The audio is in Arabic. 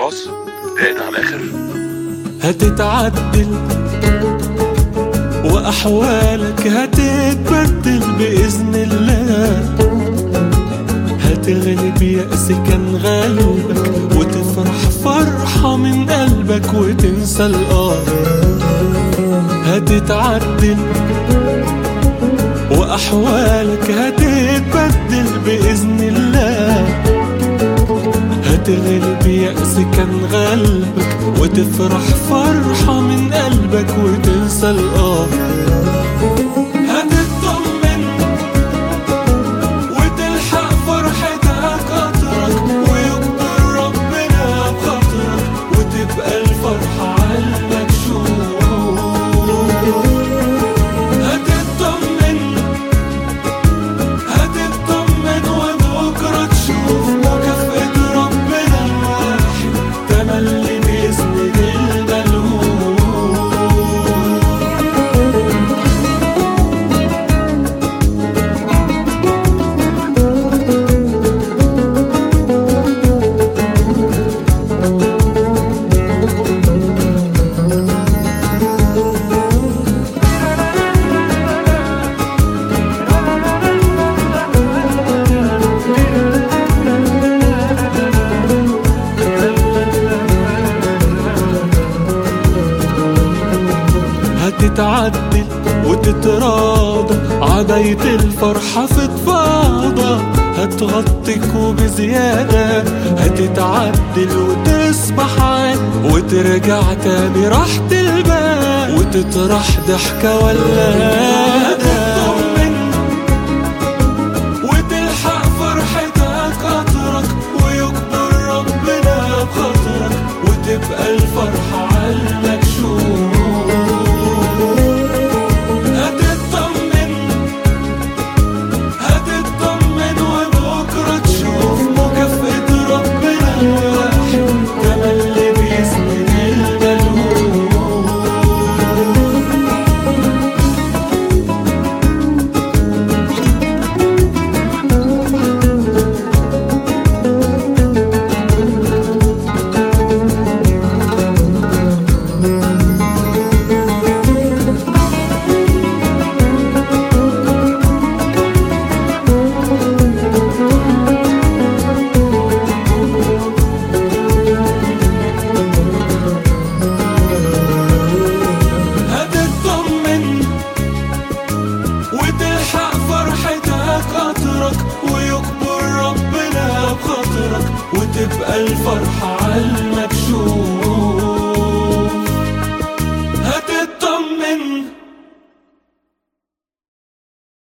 خلاص ضاقت على الاخر. هتتعدل وأحوالك هتتبدل بإذن الله، هتغلب يأس كان غالبك وتفرح فرحة من قلبك وتنسى الآه. هتتعدل وأحوالك هتتبدل بإذن الله، هتغلب يأس كان غالبك وتفرح فرحة من قلبك وتنسى الآه. هتطمن وتلحق فرحتك قطرك ويكبر ربنا بخاطرك وتبقى الفرحة عالمكشوف. هتطمن وبكرة تشوف مكافأة ربنا الواحد تملي بإذن هتتعدل وتتراضى عباية الفرحة في تفاضى هتغطيك وبزيادة. هتتعدل وتصبح عاد وترجع تاني راحة البال وتطرح ضحكة ولادة. وتلحق فرحتك قطرك ويكبر ربنا بخاطرك وتبقى الفرحة عالمكشوف. هتطمن وبكرة تشوف مكافأة ربنا الواحد تملي بإذن وتلحق فرحتك قطرك ويكبر ربنا بخاطرك وتبقى الفرحة عالمكشوف.